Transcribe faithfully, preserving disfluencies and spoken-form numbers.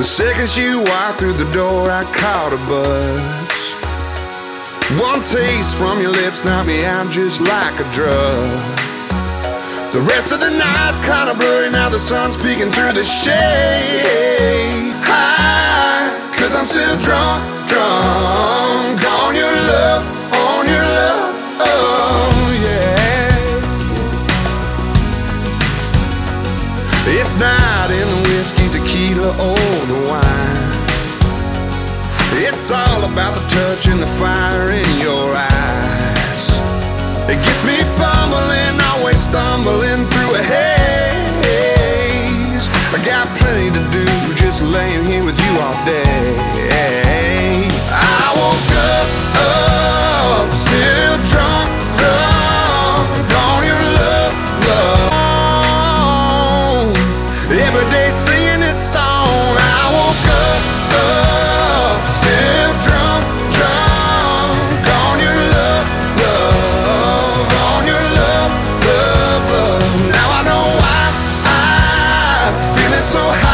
The second you walked through the door, I caught a buzz. One taste from your lips knocked me out just like a drug. The rest of the night's kinda blurry, now the sun's peeking through the shade. High, cause I'm still drunk, drunk on your love, on your love, oh yeah. It's not in the whiskey, tequila, or the wine. It's all about the touch and the fire in your eyes. It gets me fumbling, always stumbling through a haze. I got plenty to do, just laying here with you all day. I woke up, up, still drunk, drunk on your love, love. Every day singing this song. I woke up, up, still drunk, drunk on your love, love, on your love, love, love. Now I know why I'm feeling so high.